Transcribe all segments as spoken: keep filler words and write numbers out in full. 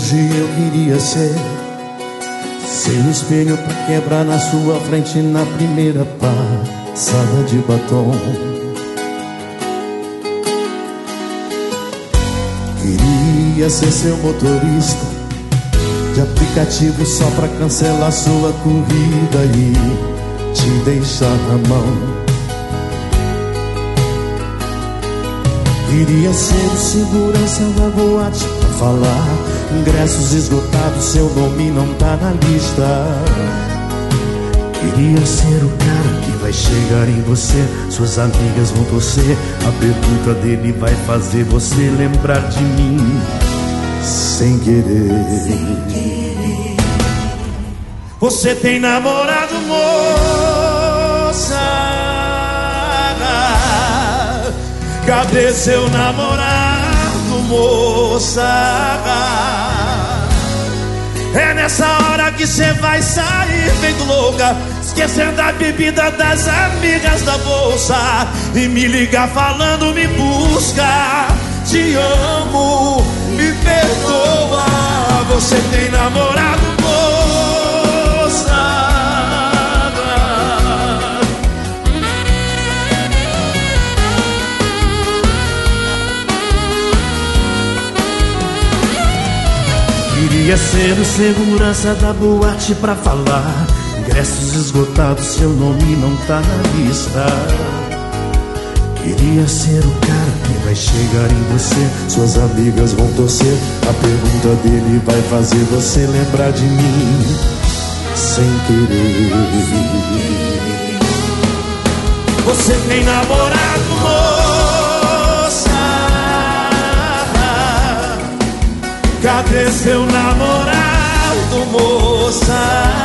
Hoje eu queria ser seu espelho pra quebrar na sua frente na primeira passada de batom. Queria ser seu motorista de aplicativo só pra cancelar sua corrida e te deixar na mão. Queria ser o segurança da boate pra falar: ingressos esgotados, seu nome não tá na lista. Queria ser o cara que vai chegar em você, suas amigas vão torcer, a pergunta dele vai fazer você lembrar de mim sem querer. Sem querer. Você tem namorado, moça? Cadê seu namorado, moça? É nessa hora que cê vai sair feito louca, esquecendo da bebida, das amigas, da bolsa, e me ligar falando: me busca, te amo, me perdoa. Você tem namorado, moça? Queria ser o segurança da boate pra falar: ingressos esgotados, seu nome não tá na lista. Queria ser o cara que vai chegar em você, suas amigas vão torcer, a pergunta dele vai fazer você lembrar de mim sem querer. Você tem namorado, moça? Cadê seu namorado, moça?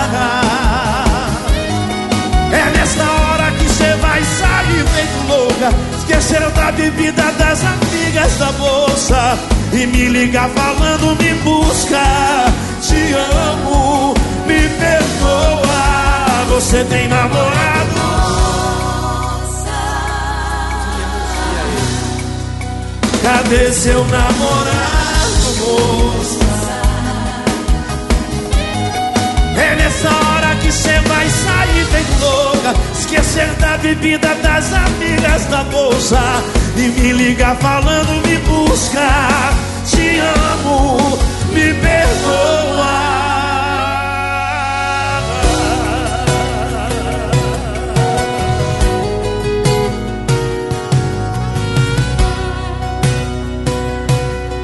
É nesta hora que cê vai sair feito louca, esqueceram da bebida, das amigas, da bolsa, e me ligar falando: me busca, te amo, me perdoa. Você tem namorado, moça? Cadê seu namorado, moça? É nessa hora que cê vai sair feito louca, esquecer da bebida, das amigas, da bolsa, e me ligar falando: me busca, te amo, me perdoa.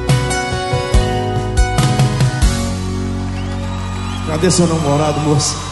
Cadê seu namorado, moça?